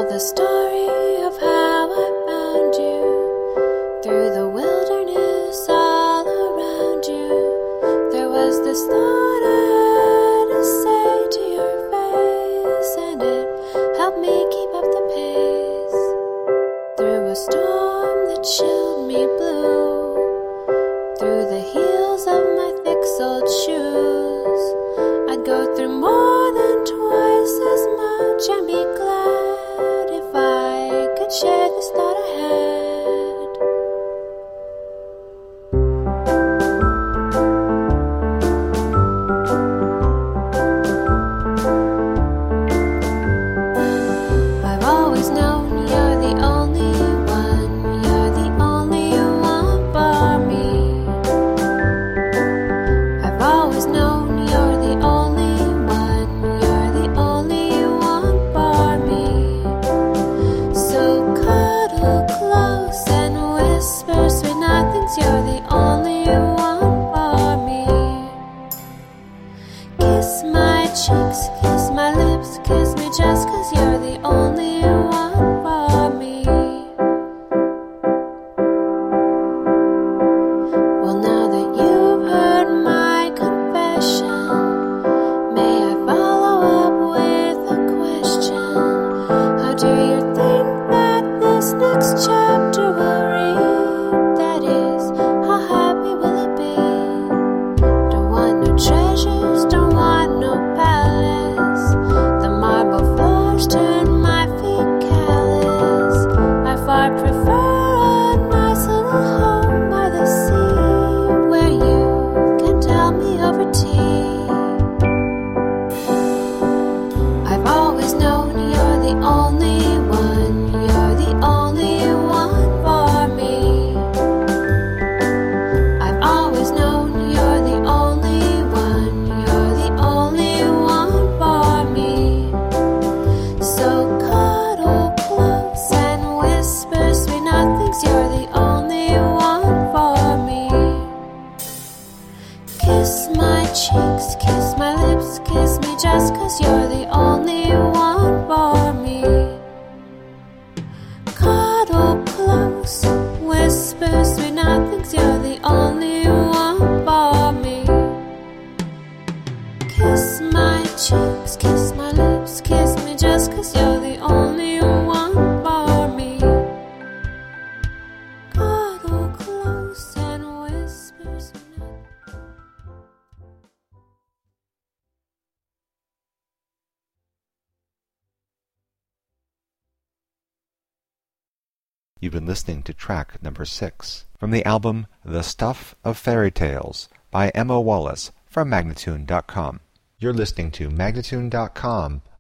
the story of how I found you through the wilderness all around you. There was this thought I had to say to your face, and it helped me keep up the pace. Through a storm that chilled me blue, through the heels of my thick-soled shoes, I'd go through more than twice as much and be glad if I could share this thought I had. I've always known you're the only one, you're the only one for me. I've always known you're the only one, you're the only one for me. So cuddle close and whisper sweet nothings, you're the only one for me. Kiss my cheeks, kiss my lips, kiss me just 'cause you're the only one for me. Well, now that you've heard my confession, may I follow up with a question? How do you think that this next chapter will read? That is, how happy will it be? Don't want no treasures, don't want no palace. The marble floors turn my feet callous. I far prefer a nice little home by the sea, where you can tell me over tea. I've always known you're the only one, you're the only one for me. I've always known you're the only one, you're the only one for me. So cuddle close and whisper sweet nothings, you're the only one for me. Kiss my cheeks, kiss my lips, kiss me just 'cause you're the only one for me. Cuddle close, whisper sweet nothings, you're the only one for me. Kiss my cheeks, kiss my lips, kiss me just 'cause you're the only one for me. Cuddle close and whisper sweet nothings. You've been listening to track number 6 from the album The Stuff of Fairy Tales by Emma Wallace from Magnatune.com. You're listening to Magnatune.com,